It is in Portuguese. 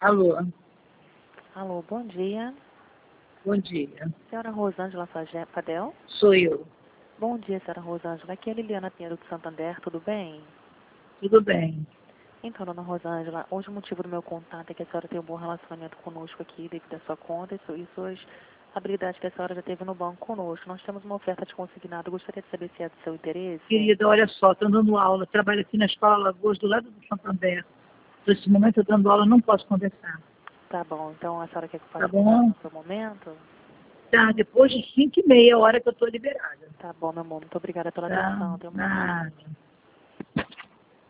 Alô, Alô, bom dia. bom dia. Senhora Rosângela Fadel? Sou eu. Bom dia, senhora Rosângela. Aqui é a Liliana Pinheiro do Santander, tudo bem? Tudo bem. Então, dona Rosângela, hoje o motivo do meu contato é que a senhora tem um bom relacionamento conosco aqui, devido à sua conta e suas habilidades que a senhora já teve no banco conosco. Nós temos uma oferta de consignado, gostaria de saber se é do seu interesse. Querida, olha só, estou dando aula, trabalho aqui na Escola Lagoas, do lado do Santander. Nesse momento eu dando aula, não posso conversar. Tá bom, então a senhora quer que eu Tá faça bom? no seu momento? Tá, depois de 5h30, a hora que eu estou liberada. Tá bom, meu amor, muito obrigada pela Tá? atenção. Tenha um bom dia. Nada.